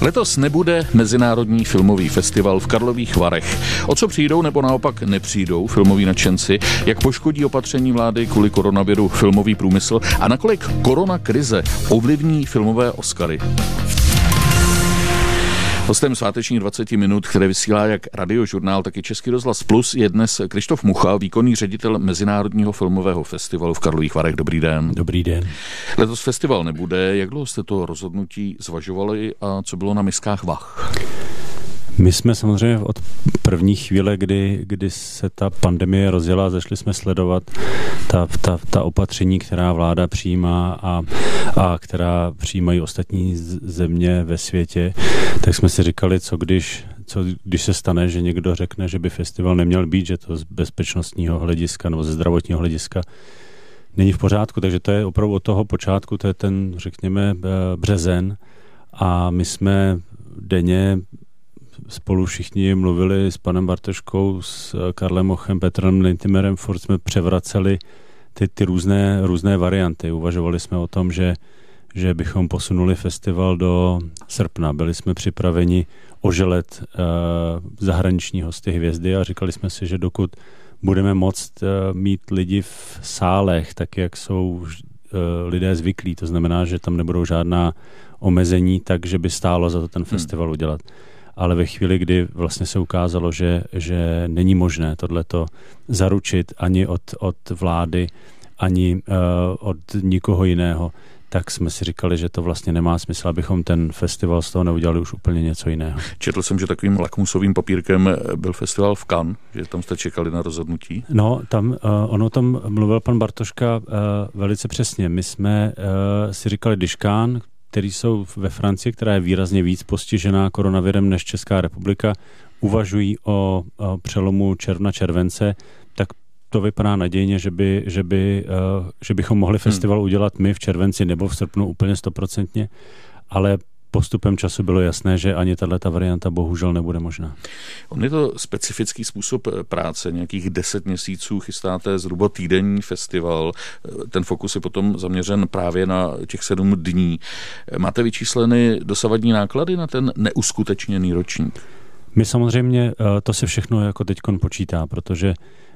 Letos nebude Mezinárodní filmový festival v Karlových Varech. O co přijdou nebo naopak nepřijdou filmoví nadšenci, jak poškodí opatření vlády kvůli koronaviru filmový průmysl a nakolik koronakrize ovlivní filmové Oscary. Hostem svátečních 20 minut, které vysílá jak Radiožurnál, tak i Český rozhlas Plus, je dnes Krištof Mucha, výkonný ředitel Mezinárodního filmového festivalu v Karlových Varech. Dobrý den. Dobrý den. Letos festival nebude. Jak dlouho jste to rozhodnutí zvažovali a co bylo na miskách vah? My jsme samozřejmě od první chvíle, kdy se ta pandemie rozjela, začali jsme sledovat ta opatření, která vláda přijímá a která přijímají ostatní země ve světě, tak jsme si říkali, co když se stane, že někdo řekne, že by festival neměl být, že to z bezpečnostního hlediska nebo ze zdravotního hlediska není v pořádku, takže to je opravdu od toho počátku, to je ten, řekněme, březen a my jsme denně spolu všichni mluvili s panem Bartoškou, s Karlem Mochem, Petrem Lintimerem, furt jsme převraceli ty různé varianty. Uvažovali jsme o tom, že bychom posunuli festival do srpna. Byli jsme připraveni oželet zahraniční hosty Hvězdy a říkali jsme si, že dokud budeme moct mít lidi v sálech, tak jak jsou lidé zvyklí, to znamená, že tam nebudou žádná omezení, takže by stálo za to ten festival udělat. Ale ve chvíli, kdy vlastně se ukázalo, že není možné tohleto zaručit ani od vlády, ani od nikoho jiného, tak jsme si říkali, že to vlastně nemá smysl, abychom ten festival z toho neudělali už úplně něco jiného. Četl jsem, že takovým lakmusovým papírkem byl festival v Cannes, že tam jste čekali na rozhodnutí. No, on o tom mluvil pan Bartoška velice přesně. My jsme si říkali, když Cannes, který jsou ve Francii, která je výrazně víc postižená koronavirem než Česká republika, uvažují o přelomu června-července, tak to vypadá nadějně, že bychom mohli festival udělat my v červenci nebo v srpnu úplně 100%, ale postupem času bylo jasné, že ani tato varianta bohužel nebude možná. On je to specifický způsob práce, nějakých 10 měsíců chystáte zhruba týdenní festival, ten fokus je potom zaměřen právě na těch 7 dní. Máte vyčísleny dosavadní náklady na ten neuskutečněný ročník? My samozřejmě, to se všechno jako teďkon počítá, protože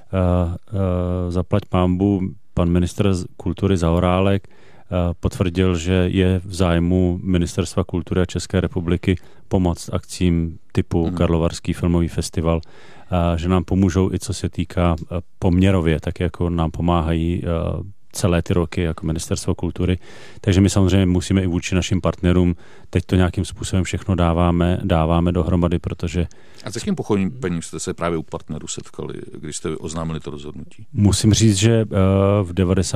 zaplať pánbu, pan ministr kultury Zaorálek potvrdil, že je v zájmu Ministerstva kultury a České republiky pomoct akcím typu Karlovarský filmový festival, že nám pomůžou i co se týká poměrově, tak jako nám pomáhají celé ty roky jako Ministerstvo kultury. Takže my samozřejmě musíme i vůči našim partnerům teď to nějakým způsobem všechno dáváme dohromady, protože... A s jakým pochopením jste se právě u partnerů setkali, když jste oznámili to rozhodnutí? Musím říct, že v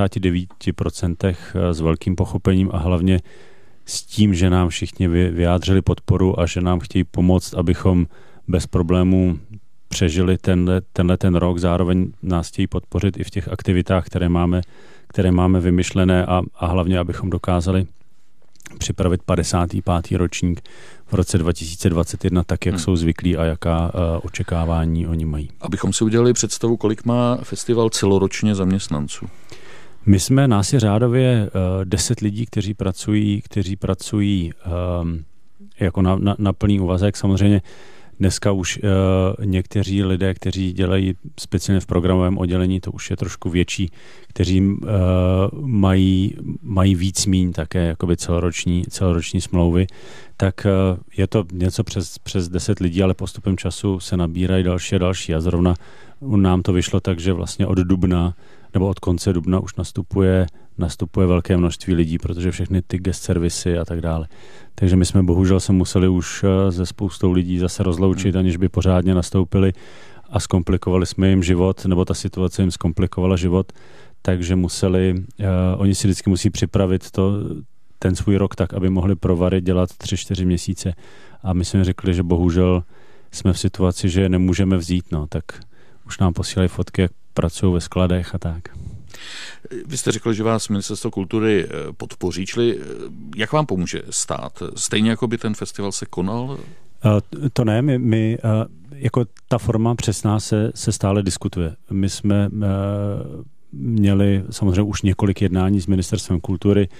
99% s velkým pochopením a hlavně s tím, že nám všichni vyjádřili podporu a že nám chtějí pomoct, abychom bez problémů přežili ten rok, zároveň nás chtějí podpořit i v těch aktivitách, které máme vymyšlené a hlavně, abychom dokázali připravit 55. ročník v roce 2021 tak, jak jsou zvyklí a jaká očekávání oni mají. Abychom si udělali představu, kolik má festival celoročně zaměstnanců? Nás je řádově 10 lidí, kteří pracují jako na plný úvazek. Samozřejmě dneska už někteří lidé, kteří dělají speciálně v programovém oddělení, to už je trošku větší, kteří mají víc míň také jakoby celoroční smlouvy, tak je to něco přes 10 lidí, ale postupem času se nabírají další a další. A zrovna nám to vyšlo tak, že vlastně od dubna nebo od konce dubna už nastupuje velké množství lidí, protože všechny ty guest servisy a tak dále. Takže my jsme bohužel se museli už se spoustou lidí zase rozloučit, aniž by pořádně nastoupili a zkomplikovali jsme jim život, nebo ta situace jim zkomplikovala život, takže oni si vždycky musí připravit ten svůj rok tak, aby mohli provary dělat 3-4 měsíce. A my jsme řekli, že bohužel jsme v situaci, že je nemůžeme vzít, tak už nám posílají fotky, jak pracují ve skladech a tak. Vy jste řekl, že vás Ministerstvo kultury podpoří, čili jak vám pomůže stát? Stejně jako by ten festival se konal? To ne, my jako ta forma přes nás se stále diskutuje. My jsme měli samozřejmě už několik jednání s Ministerstvem kultury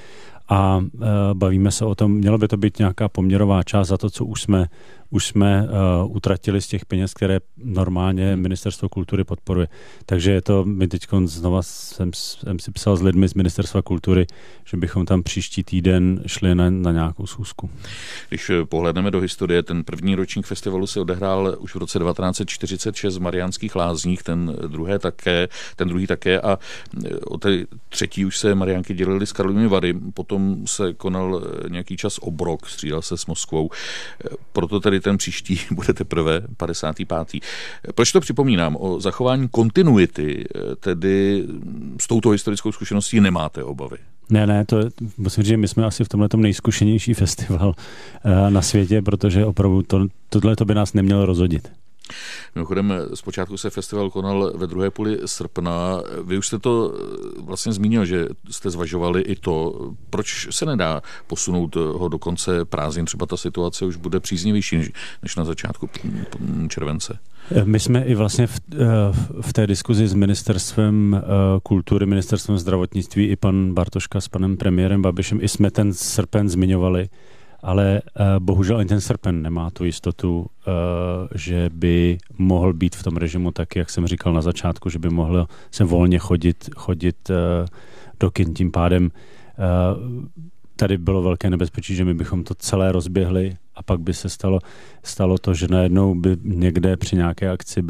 a bavíme se o tom, mělo by to být nějaká poměrová část za to, co už jsme utratili z těch peněz, které normálně Ministerstvo kultury podporuje. Takže je to, my teď znova jsem si psal s lidmi z Ministerstva kultury, že bychom tam příští týden šli na nějakou schůzku. Když pohledneme do historie, ten první ročník festivalu se odehrál už v roce 1946 v Mariánských Lázních, ten druhý také a o té třetí už se Mariánky dělily s Karlovými Vary, potom se konal nějaký čas obrok, střídal se s Moskvou, proto tedy ten příští bude teprve 55. Proč to připomínám? O zachování kontinuity, tedy s touto historickou zkušeností nemáte obavy? Ne, to musím říct, že my jsme asi v tomhletom nejzkušenější festival na světě, protože opravdu tohle by nás nemělo rozhodit. Mimochodem, zpočátku se festival konal ve druhé půli srpna. Vy už jste to vlastně zmínil, že jste zvažovali i to, proč se nedá posunout ho do konce prázdnin. Třeba ta situace už bude příznivější než na začátku července. My jsme i vlastně v té diskuzi s Ministerstvem kultury, Ministerstvem zdravotnictví i pan Bartoška s panem premiérem Babišem, i jsme ten srpen zmiňovali, ale bohužel ani ten srpen nemá tu jistotu, že by mohl být v tom režimu tak, jak jsem říkal na začátku, že by mohl se volně chodit do kin. Tím pádem tady bylo velké nebezpečí, že my bychom to celé rozběhli a pak by se stalo to, že najednou by někde při nějaké akci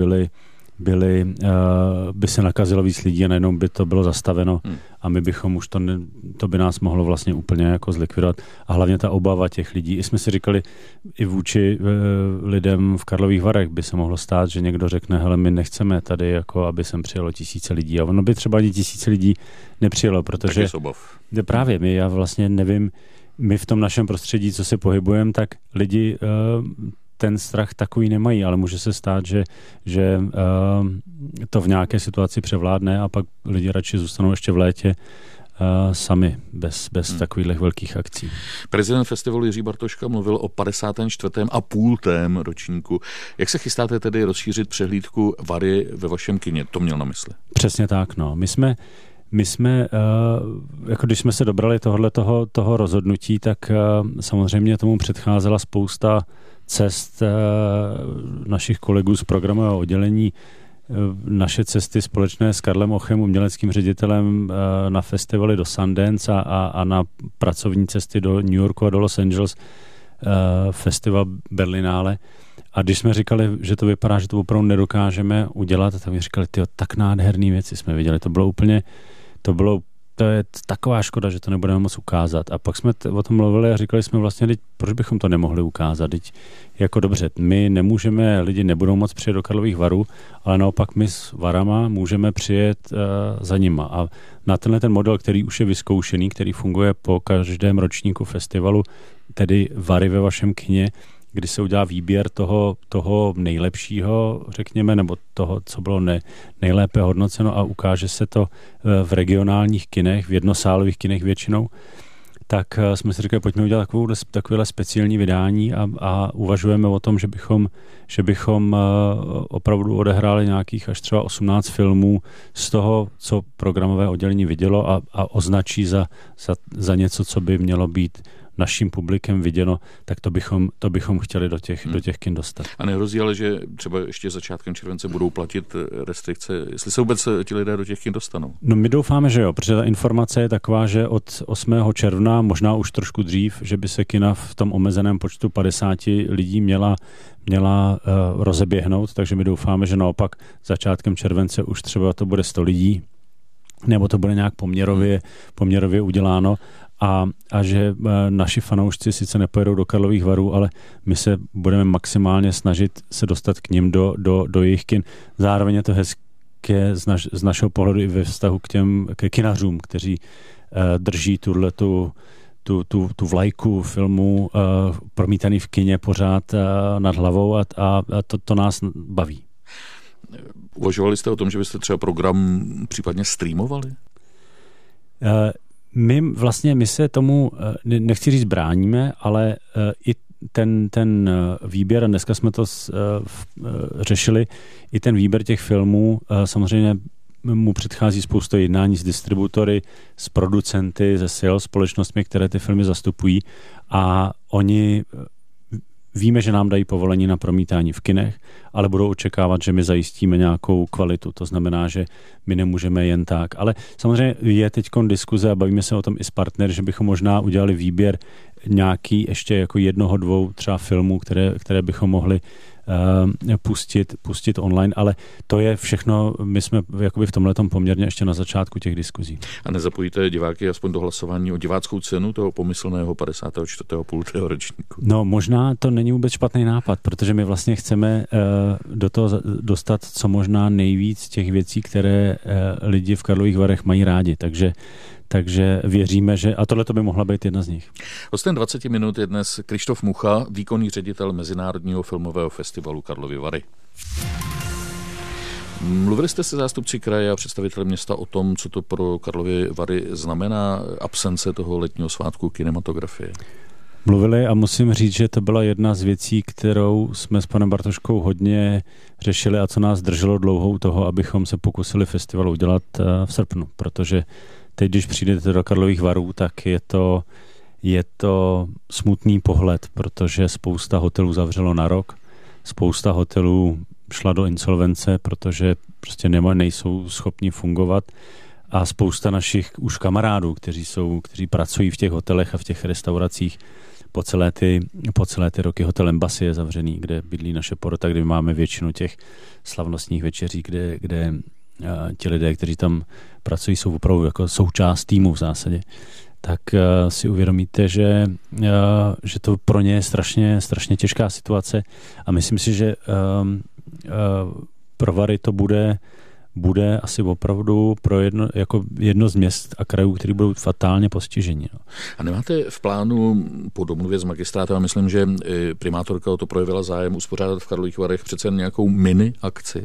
by se nakazilo víc lidí a najednou by to bylo zastaveno a my bychom už to by nás mohlo vlastně úplně jako zlikvidovat. A hlavně ta obava těch lidí. I jsme si říkali, i vůči lidem v Karlových Varech by se mohlo stát, že někdo řekne, hele, my nechceme tady, jako aby sem přijelo 1000 lidí. A ono by třeba ani 1000 lidí nepřijelo, protože právě já vlastně nevím, my v tom našem prostředí, co se pohybujeme, tak lidi ten strach takový nemají, ale může se stát, že to v nějaké situaci převládne a pak lidi radši zůstanou ještě v létě sami, bez takových velkých akcí. Prezident festivalu Jiří Bartoška mluvil o 54,5. ročníku. Jak se chystáte tedy rozšířit přehlídku Vary ve vašem kině? To měl na mysli. Přesně tak, no. My jsme, jako když jsme se dobrali toho rozhodnutí, tak samozřejmě tomu předcházela spousta cest našich kolegů z programového oddělení, naše cesty společné s Karlem Ochem, uměleckým ředitelem na festivaly do Sundance a na pracovní cesty do New Yorku a do Los Angeles, festival Berlinále. A když jsme říkali, že to vypadá, že to opravdu nedokážeme udělat, tak mi říkali, tak nádherný věci jsme viděli. To je taková škoda, že to nebudeme moc ukázat. A pak jsme o tom mluvili a říkali jsme vlastně, proč bychom to nemohli ukázat? Jako dobře, my nemůžeme, lidi nebudou moc přijet do Karlových Varů, ale naopak my s Varama můžeme přijet za nima. A na ten model, který už je vyzkoušený, který funguje po každém ročníku festivalu, tedy Vary ve vašem kině, kdy se udělá výběr toho nejlepšího, řekněme, nebo toho, co bylo nejlépe hodnoceno a ukáže se to v regionálních kinech, v jednosálových kinech většinou, tak jsme si říkali, pojďme udělat takovéhle speciální vydání a uvažujeme o tom, že bychom opravdu odehráli nějakých až třeba 18 filmů z toho, co programové oddělení vidělo a označí za něco, co by mělo být naším publikem viděno, tak to bychom chtěli do těch kin dostat. A nehrozí ale, že třeba ještě začátkem července budou platit restrikce, jestli se vůbec ti lidé do těch kin dostanou? No my doufáme, že jo, protože ta informace je taková, že od 8. června, možná už trošku dřív, že by se kina v tom omezeném počtu 50 lidí měla rozeběhnout, takže my doufáme, že naopak začátkem července už třeba to bude 100 lidí, nebo to bude nějak poměrově uděláno. A že naši fanoušci sice nepojedou do Karlových Varů, ale my se budeme maximálně snažit se dostat k nim do jejich kin. Zároveň je to hezké z našeho pohledu i ve vztahu k kinařům, kteří drží tu vlajku filmu promítaný v kině pořád nad hlavou a to nás baví. Uvažovali jste o tom, že byste třeba program případně streamovali? My se tomu, nechci říct bráníme, ale i ten výběr, a dneska jsme to řešili, i ten výběr těch filmů samozřejmě mu předchází spousta jednání s distributory, s producenty, se sales společnostmi, které ty filmy zastupují a oni víme, že nám dají povolení na promítání v kinech, ale budou očekávat, že my zajistíme nějakou kvalitu. To znamená, že my nemůžeme jen tak. Ale samozřejmě je teďkon diskuze a bavíme se o tom i s partnery, že bychom možná udělali výběr nějaký ještě jako 1, 2 třeba filmů, které bychom mohli pustit online, ale to je všechno, my jsme jakoby v tomhletom poměrně ještě na začátku těch diskuzí. A nezapojíte diváky aspoň do hlasování o diváckou cenu toho pomyslného 54. půltého ročníku? No možná to není vůbec špatný nápad, protože my vlastně chceme do toho dostat co možná nejvíc těch věcí, které lidi v Karlových Varech mají rádi, takže věříme, že a tohle to by mohla být jedna z nich. Hostem 20 minut je dnes Krištof Mucha, výkonný ředitel Mezinárodního filmového festivalu Karlovy Vary. Mluvili jste se zástupci kraje a představiteli města o tom, co to pro Karlovy Vary znamená absence toho letního svátku kinematografie? Mluvili a musím říct, že to byla jedna z věcí, kterou jsme s panem Bartoškou hodně řešili a co nás drželo dlouhou toho, abychom se pokusili festival udělat v srpnu, protože teď, když přijdete do Karlových Varů, tak je to smutný pohled, protože spousta hotelů zavřelo na rok, spousta hotelů šla do insolvence, protože prostě nejsou schopni fungovat a spousta našich už kamarádů, kteří pracují v těch hotelech a v těch restauracích po celé ty roky. Hotel Embassy je zavřený, kde bydlí naše porota, kde máme většinu těch slavnostních večeří, kde ti lidé, kteří tam pracují, jsou opravdu jako součást týmu v zásadě, tak si uvědomíte, že to pro ně je strašně těžká situace a myslím si, že pro Vary to bude asi opravdu pro jedno z měst a krajů, který budou fatálně postiženi. No. A nemáte v plánu po domluvě s magistrátem, a myslím, že primátorka o to projevila zájem, uspořádat v Karlových Varech přece nějakou mini akci?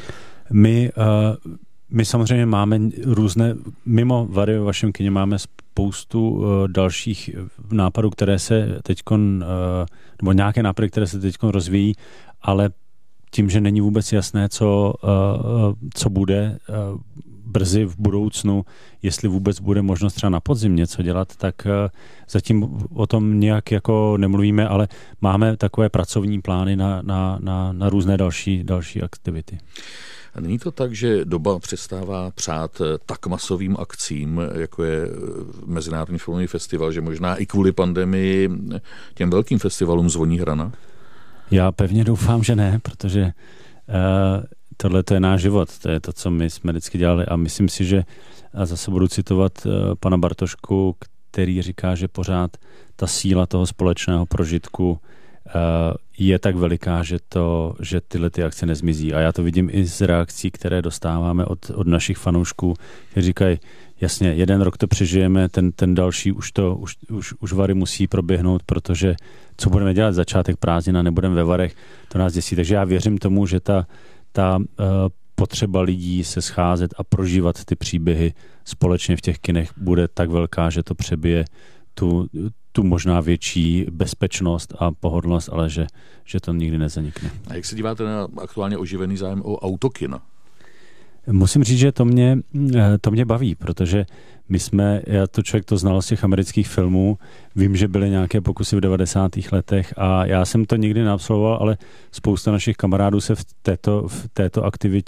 My samozřejmě máme různé, mimo Vary ve vašem kině máme spoustu dalších nápadů, které se teďkon, nebo nějaké nápady, které se teďkon rozvíjí, ale tím, že není vůbec jasné, co bude brzy v budoucnu, jestli vůbec bude možnost třeba na podzim něco dělat, tak zatím o tom nějak jako nemluvíme, ale máme takové pracovní plány na různé další aktivity. A není to tak, že doba přestává přát tak masovým akcím, jako je Mezinárodní filmový festival, že možná i kvůli pandemii těm velkým festivalům zvoní hrana? Já pevně doufám, že ne, protože tohle to je náš život, to je to, co my jsme vždycky dělali a myslím si, že a zase budu citovat pana Bartošku, který říká, že pořád ta síla toho společného prožitku je tak veliká, že tyhle ty akce nezmizí. A já to vidím i z reakcí, které dostáváme od našich fanoušků, kteří říkají, jasně, jeden rok to přežijeme, ten další už Vary musí proběhnout, protože co budeme dělat začátek prázdnin a nebudeme ve Varech, to nás děsí. Takže já věřím tomu, že ta potřeba lidí se scházet a prožívat ty příběhy společně v těch kinech bude tak velká, že to přebije tu možná větší bezpečnost a pohodlnost, ale že to nikdy nezanikne. A jak se díváte na aktuálně oživený zájem o autokina? Musím říct, že to mě baví, protože já to člověk to znal z těch amerických filmů, vím, že byly nějaké pokusy v 90. letech a já jsem to nikdy neabsolvoval, ale spousta našich kamarádů se v této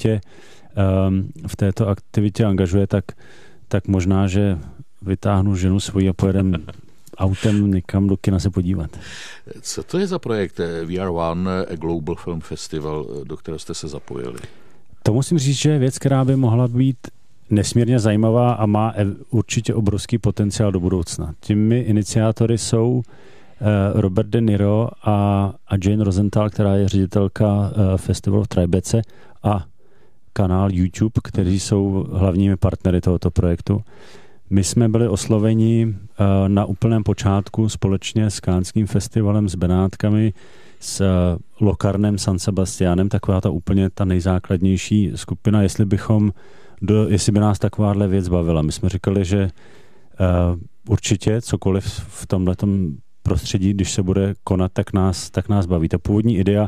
aktivitě angažuje, tak možná, že vytáhnu ženu svoji a pojedeme autem někam do kina se podívat. Co to je za projekt VR One a Global Film Festival, do kterého jste se zapojili? To musím říct, že je věc, která by mohla být nesmírně zajímavá a má určitě obrovský potenciál do budoucna. Těmi iniciátory jsou Robert De Niro a Jane Rosenthal, která je ředitelka festivalu v Tribece a kanál YouTube, kteří jsou hlavními partnery tohoto projektu. My jsme byli osloveni na úplném počátku společně s Canským festivalem, s Benátkami, s Locarnem, San Sebastianem, taková ta nejzákladnější skupina, jestli by nás takováhle věc bavila. My jsme říkali, že určitě cokoliv v tomhletom prostředí, když se bude konat, tak nás baví. Ta původní idea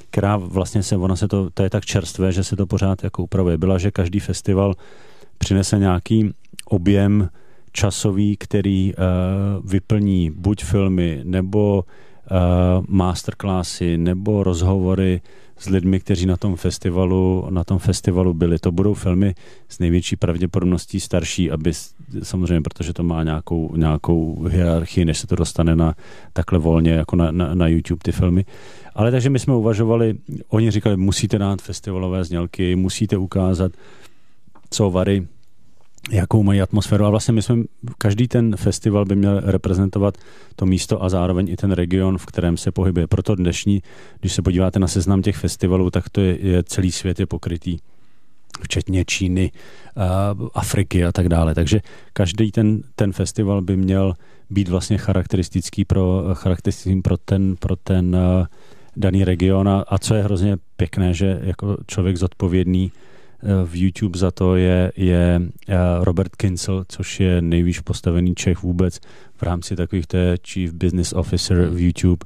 která vlastně to je tak čerstvé, že se to pořád jako upravuje. Byla, že každý festival přinese nějaký objem časový, který vyplní buď filmy, nebo masterclassy, nebo rozhovory s lidmi, kteří na tom festivalu byli. To budou filmy s největší pravděpodobností starší, aby samozřejmě, protože to má nějakou hierarchii, než se to dostane na takhle volně, jako na YouTube ty filmy. Ale takže my jsme uvažovali, oni říkali, musíte dát festivalové znělky, musíte ukázat, co Vary, jakou mají atmosféru. A vlastně každý ten festival by měl reprezentovat to místo a zároveň i ten region, v kterém se pohybuje. Proto dnešní, když se podíváte na seznam těch festivalů, tak to je celý svět je pokrytý, včetně Číny, Afriky a tak dále. Takže každý ten festival by měl být vlastně charakteristický pro ten daný region. A co je hrozně pěkné, že jako člověk zodpovědný v YouTube za to je Robert Kincel, což je nejvýš postavený Čech vůbec v rámci takových, to je Chief Business Officer v YouTube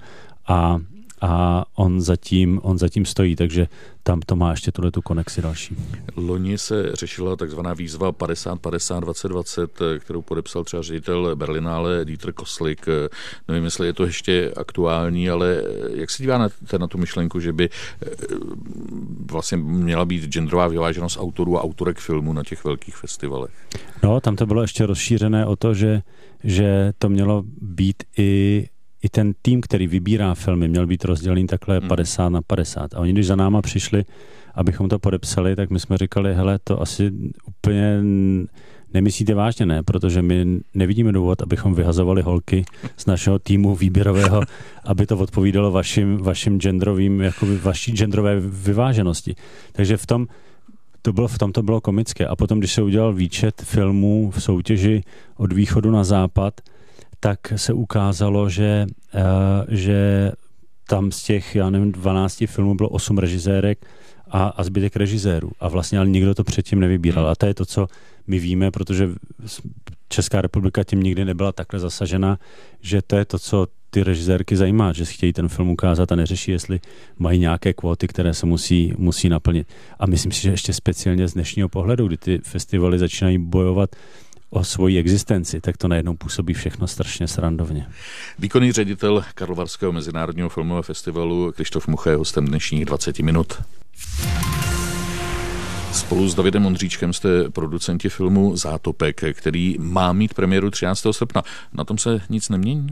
a on zatím stojí, takže tam to má ještě tu konexi další. Loni se řešila takzvaná výzva 50-50-2020, kterou podepsal třeba ředitel Berlinále Dieter Koslik. Nevím, jestli je to ještě aktuální, ale jak se díváte na tu myšlenku, že by vlastně měla být genderová vyváženost autorů a autorek filmu na těch velkých festivalech? No, tam to bylo ještě rozšířené o to, že to mělo být i ten tým, který vybírá filmy, měl být rozdělený takhle 50-50. A oni, když za náma přišli, abychom to podepsali, tak my jsme říkali, hele, to asi úplně nemyslíte vážně, ne? Protože my nevidíme důvod, abychom vyhazovali holky z našeho týmu výběrového, aby to odpovídalo vašim genderovým, jako vaší genderové vyváženosti. Takže v tom to bylo komické. A potom, když se udělal výčet filmů v soutěži od východu na západ, tak se ukázalo, že tam z těch, 12 filmů bylo 8 režisérek a zbytek režisérů. A vlastně ale nikdo to předtím nevybíral. A to je to, co my víme, protože Česká republika tím nikdy nebyla takhle zasažena, že to je to, co ty režisérky zajímá, že si chtějí ten film ukázat a neřeší, jestli mají nějaké kvóty, které se musí naplnit. A myslím si, že ještě speciálně z dnešního pohledu, kdy ty festivaly začínají bojovat o svoji existenci, tak to najednou působí všechno strašně srandovně. Výkonný ředitel Karlovarského mezinárodního filmového festivalu Krištof Mucha je hostem dnešních 20 minut. Spolu s Davidem Ondříčkem jste producenti filmu Zátopek, který má mít premiéru 13. srpna. Na tom se nic nemění?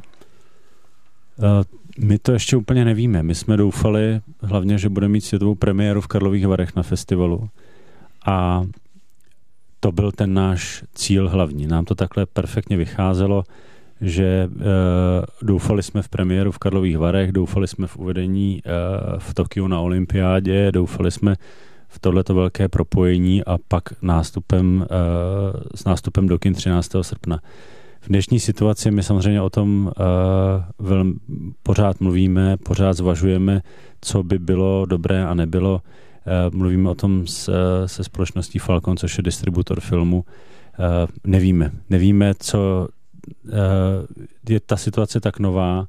My to ještě úplně nevíme. My jsme doufali hlavně, že bude mít světovou premiéru v Karlových Varech na festivalu. A to byl ten náš cíl hlavní. Nám to takhle perfektně vycházelo, že doufali jsme v premiéru v Karlových Varech, doufali jsme v uvedení v Tokiu na olympiádě, doufali jsme v tohleto velké propojení a pak s nástupem do kin 13. srpna. V dnešní situaci my samozřejmě o tom pořád mluvíme, pořád zvažujeme, co by bylo dobré a nebylo. Mluvíme o tom se společností Falcon, což je distributor filmu. Nevíme, co je ta situace tak nová,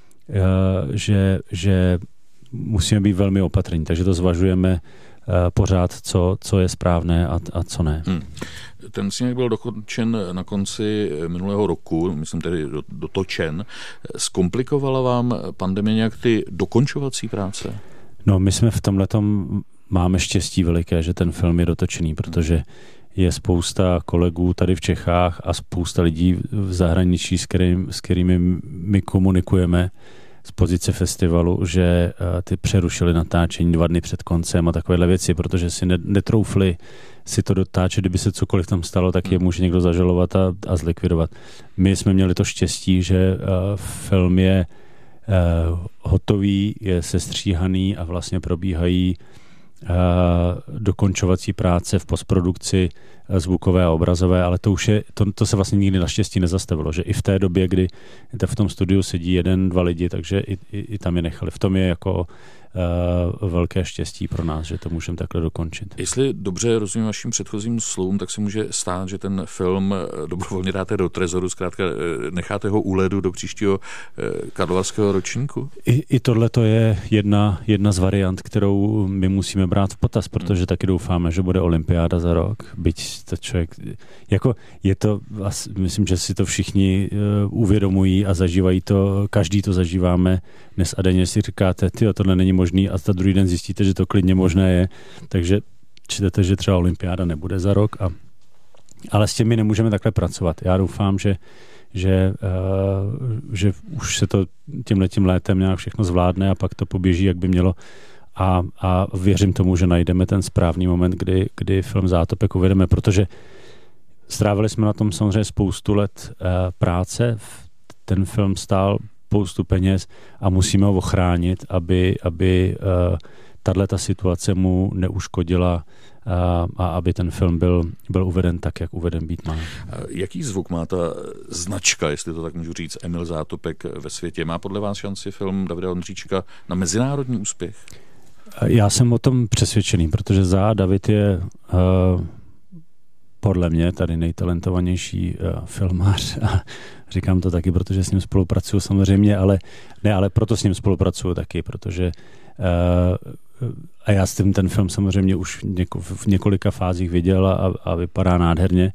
že musíme být velmi opatrní, takže to zvažujeme pořád, co je správné a co ne. Ten snímek byl dokončen na konci minulého roku, myslím tedy dotočen. Zkomplikovala vám pandemie nějak ty dokončovací práce? No, my jsme v tomhletom máme štěstí veliké, že ten film je dotočený, protože je spousta kolegů tady v Čechách a spousta lidí v zahraničí, s kterými my komunikujeme z pozice festivalu, že ty přerušili natáčení 2 dny před koncem a takovéhle věci, protože si netroufli si to dotáčet, kdyby se cokoliv tam stalo, tak je může někdo zažalovat a zlikvidovat. My jsme měli to štěstí, že film je hotový, je sestříhaný a vlastně probíhají dokončovací práce v postprodukci zvukové a obrazové, ale to se vlastně nikdy naštěstí nezastavilo, že i v té době, kdy v tom studiu sedí 1-2 lidi, takže i tam je nechali. V tom je jako velké štěstí pro nás, že to můžeme takhle dokončit. Jestli dobře rozumím vašim předchozím slovům, tak se může stát, že ten film dobrovolně dáte do trezoru, zkrátka necháte ho u ledu do příštího karlovarského ročníku? I tohle to je jedna z variant, kterou my musíme brát v potaz, protože taky doufáme, že bude olympiáda za rok. Byť to člověk, jako je to, myslím, že si to všichni uvědomují a zažívají to, každý to zažíváme dnes a denně, si říkáte, tohle není možný a za druhý den zjistíte, že to klidně možné je, takže čtete, že třeba olympiáda nebude za rok, ale s těmi nemůžeme takhle pracovat. Já doufám, že už se to tímhletím létem nějak všechno zvládne a pak to poběží, jak by mělo a věřím tomu, že najdeme ten správný moment, kdy film Zátopek uvedeme, protože strávili jsme na tom samozřejmě spoustu let práce, ten film stál spoustu peněz a musíme ho ochránit, aby tato situace mu neuškodila a aby ten film byl uveden tak, jak uveden být má. Jaký zvuk má ta značka, jestli to tak můžu říct, Emil Zátopek ve světě? Má podle vás šanci film Davida Ondříčka na mezinárodní úspěch? Já jsem o tom přesvědčený, protože David je podle mě tady nejtalentovanější filmář a říkám to taky, protože s ním spolupracuju samozřejmě, ale proto s ním spolupracuju taky, protože a já s tím ten film samozřejmě už v několika fázích viděl a vypadá nádherně.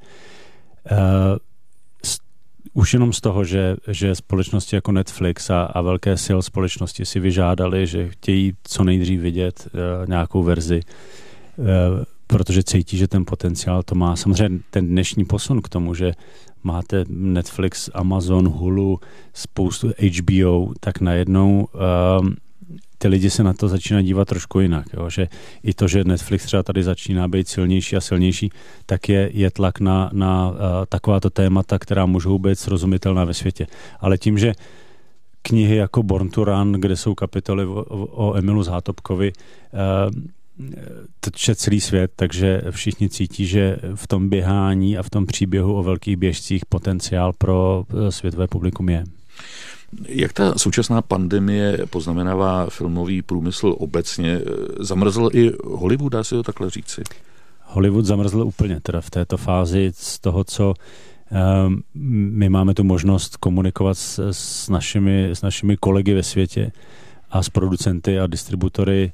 Už jenom z toho, že společnosti jako Netflix a velké sil společnosti si vyžádali, že chtějí co nejdřív vidět nějakou verzi, protože cítí, že ten potenciál to má. Samozřejmě ten dnešní posun k tomu, že máte Netflix, Amazon, Hulu, spoustu HBO, tak najednou ty lidi se na to začínají dívat trošku jinak. Jo? Že i to, že Netflix třeba tady začíná být silnější a silnější, tak je tlak na takováto témata, která můžou být srozumitelná ve světě. Ale tím, že knihy jako Born to Run, kde jsou kapitoly o Emilu Zátopkovi, to čte celý svět, takže všichni cítí, že v tom běhání a v tom příběhu o velkých běžcích potenciál pro světové publikum je. Jak ta současná pandemie poznamenává filmový průmysl obecně? Zamrzl i Hollywood, dá se to takhle říci? Hollywood zamrzl úplně, teda v této fázi z toho, co my máme tu možnost komunikovat s našimi kolegy ve světě a s producenty a distributory.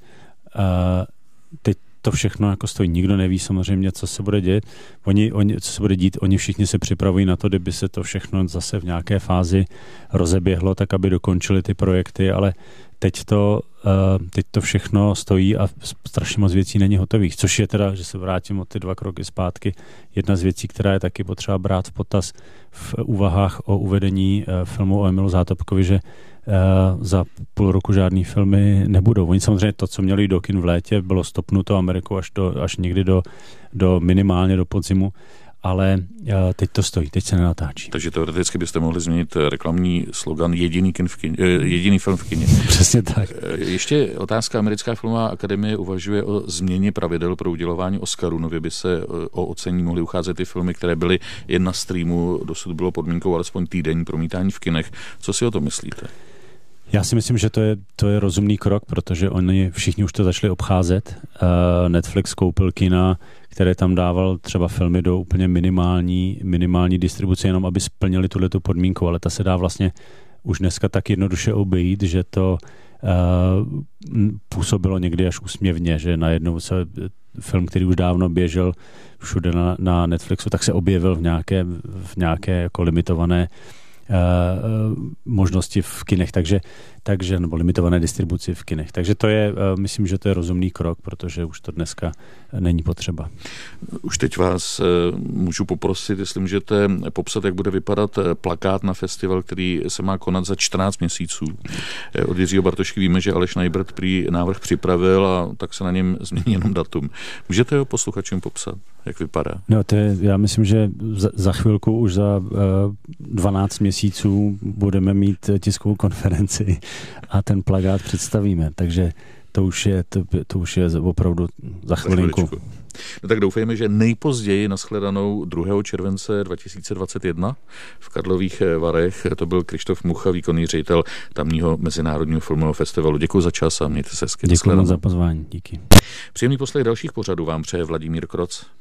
Teď to všechno jako stojí. Nikdo neví samozřejmě, co se bude dět. Co se bude dít, oni všichni se připravují na to, kdyby se to všechno zase v nějaké fázi rozeběhlo, tak aby dokončili ty projekty, ale teď to všechno stojí a strašně moc věcí není hotových, což je teda, že se vrátím o ty 2 kroky zpátky, jedna z věcí, která je taky potřeba brát v potaz v úvahách o uvedení filmu o Emilu Zátopkovi, že za půl roku žádný filmy nebudou. Oni samozřejmě to, co měli do kin v létě, bylo stopnuto Ameriku až někdy minimálně do podzimu, ale teď to stojí, teď se nenatáčí. Takže teoreticky byste mohli změnit reklamní slogan jediný film v kině. Přesně tak. Ještě otázka. Americká filmová akademie uvažuje o změně pravidel pro udělování Oscaru. Nově by se o ocenění mohly ucházet i filmy, které byly jen na streamu. Dosud bylo podmínkou alespoň týdenní promítání v kinech. Co si o to myslíte? Já si myslím, že to je rozumný krok, protože oni všichni už to začali obcházet. Netflix koupil kina, které tam dával třeba filmy do úplně minimální distribuce, jenom aby splnili tuhletu podmínku, ale ta se dá vlastně už dneska tak jednoduše obejít, že to působilo někdy až úsměvně, že najednou se film, který už dávno běžel všude na Netflixu, tak se objevil v nějaké jako limitované možnosti v kinech, takže nebo limitované distribuci v kinech. Takže to je, myslím, že to je rozumný krok, protože už to dneska není potřeba. Už teď vás můžu poprosit, jestli můžete popsat, jak bude vypadat plakát na festival, který se má konat za 14 měsíců. Od Jiřího Bartošky víme, že Aleš Najbrt prý návrh připravil a tak se na něm změní jenom datum. Můžete ho posluchačům popsat, jak vypadá? No, já myslím, že za chvilku, už za 12 měsíců budeme mít tiskovou konferenci a ten plakát představíme. Takže to už je opravdu za chvilinku. No tak doufejme, že nejpozději nashledanou 2. července 2021 v Karlových Varech. To byl Krištof Mucha, výkonný ředitel tamního Mezinárodního filmového festivalu. Děkuji za čas a mějte se hezky. Děkuji za pozvání. Díky. Příjemný poslech dalších pořadů vám přeje Vladimír Kroc.